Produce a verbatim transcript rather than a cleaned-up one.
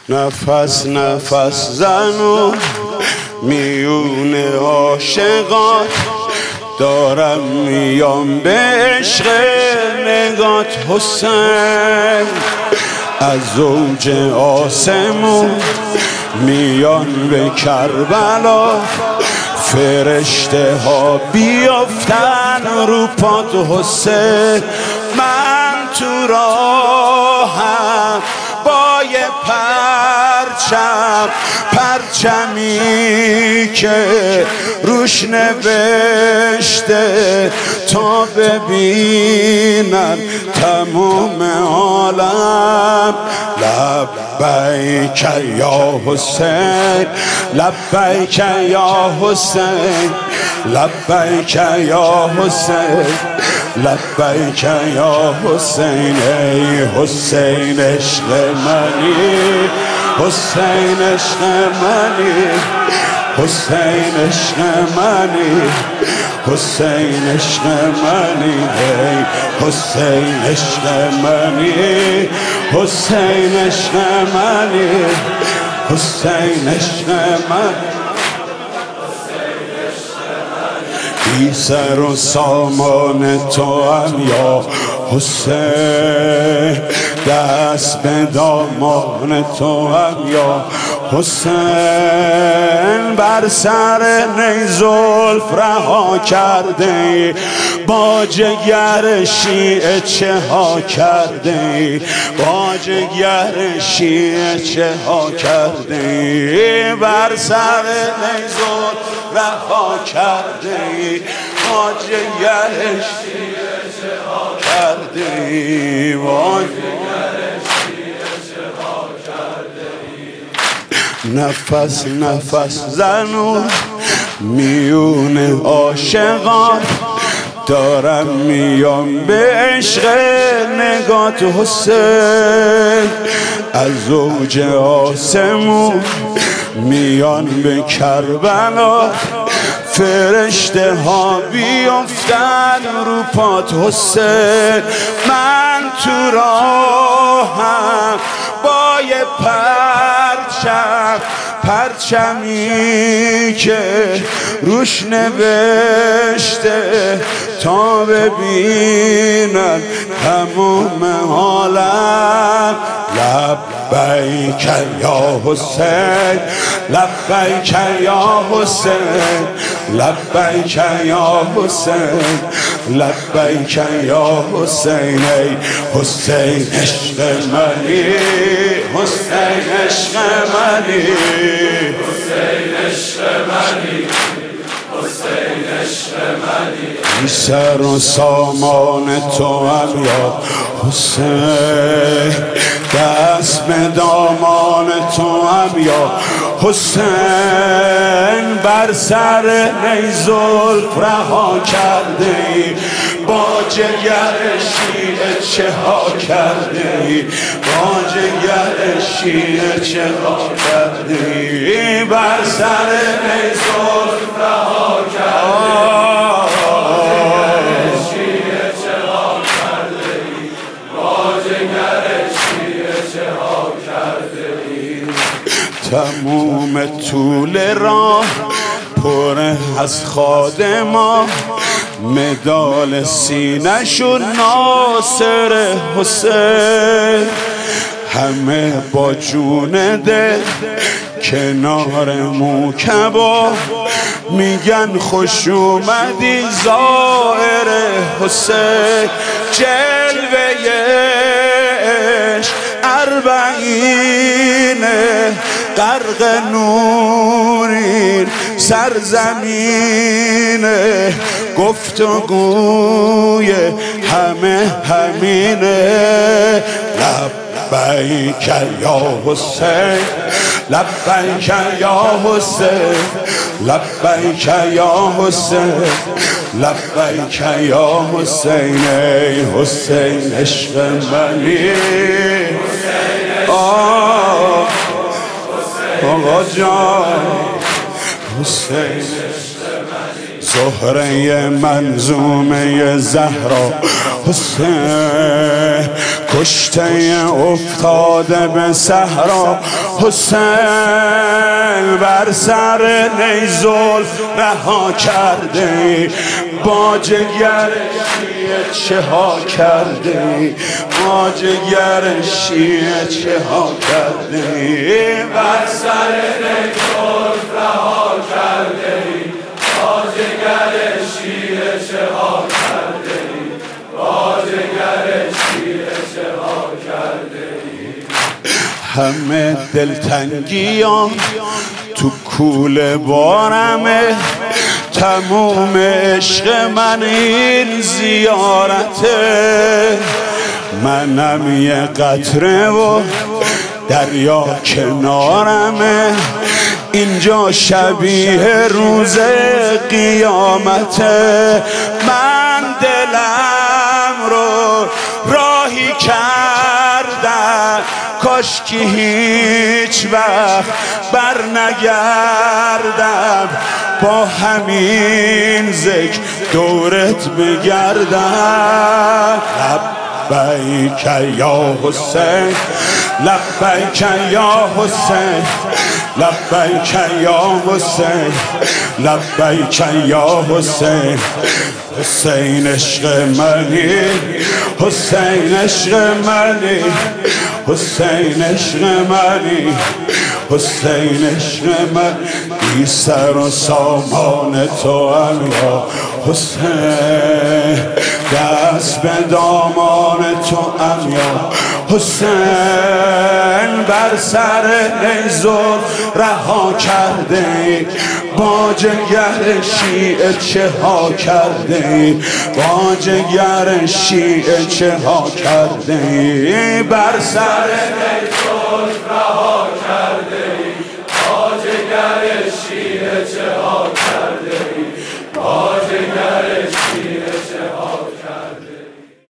نفس نفس زنو میون عاشقات، دارم میام به عشق نگات حسین. از زوج آسمون میان به کربلا، فرشته ها بیافتن رو پات حسین. من تو راهم با یه پرچم، پرچمی که روش نوشته تا ببینن تموم عالم. لبیک یا حسین، لبیک یا حسین، لبیک یا حسین، لبیک یا حسین. ای حسین عشق منی، حسین عشق منی، حسین عشق منی، حسین عشق منی. ای حسین عشق منی، حسین عشق منی، حسین عشق منی. بی سر و سامان تو هم یا حسین، دست به دامان تو هم یا حسین. بر سر نی زلف رها کرده، با جگر شیعه چه ها کرده، با جگر شیعه چه ها کرده. بر سر نی زلف رها کرده، با جگر شیعه چه ها کرده، با جگر شیعه چه ها کرده. نفس نفس زنو میون عاشقان، دارم میام به عشق نگات حسین. از زوج آسمون میان به کربلا، فرشته ها بیافتن رو پات حسین. من تو راهم با یه پرچم، پرچمی که روش نوشته تا ببینن تموم عالم. لبیک یا حسین، لبیک یا حسین، لبیک یا حسین، لبیک یا حسین. ای حسین عشق منی، حسین عشق منی، حسین عشق منی، حسین عشق منی. بی سر و سامان تو هم یا حسین، دست به دامان تو هم یا حسین. بر سر نی زلف رها کرده، با جگر شیعه چه ها کرده، با جگر شیعه چه ها کرده. بر سر نی زلف رها کرده، تموم طول راه پر از خادما، مدال سینه‌شون ناصر حسین. همه با جون دل کنار موکبا، میگن خوش اومدی زائر حسین. جلوه‌اش اربعینه، غرق نورین سرزمینه، گفتگوی همه همینه. لبیک یا حسین، لبیک یا حسین، لبیک یا حسین، لبیک یا حسین. ای حسین عشق منی، آه آقا جان حسین. زهره منظومه زهرا حسین، کشته افتاده به صحرا، حسین بر سر نیزل رها کرده، با جگر شیعه چه ها کرده، با جگر شیعه چه ها کرده، بر سر نیزل رها کرده، با جگر شیعه چه ها کرده، با جگر شیعه چه ها کرده. همه دلتنگیام تو کوله بارمه، تموم عشق من این زیارته، منم یه قطره و دریا کنارمه، اینجا شبیه روز قیامته، من دلم رو راهی کردم کاش که هیچ وقت بر نگردم، با همین ذکر دورت بگردم. لبیک یا حسین، لبیک یا حسین، لبیک یا حسین، لبیک یا حسین، حسین عشق منی، حسین عشق منی، حسین عشق منی، حسین عشق من، بی سر و سامان تو هم یا حسین، دست به دامان تو هم یا حسین، بر سر نیزل رها کرده، با جگر شیعه چه ها کرده، با جگر شیعه چه ها کرده، بر سر نیزل رها کرده، با جگر شیعه چه ها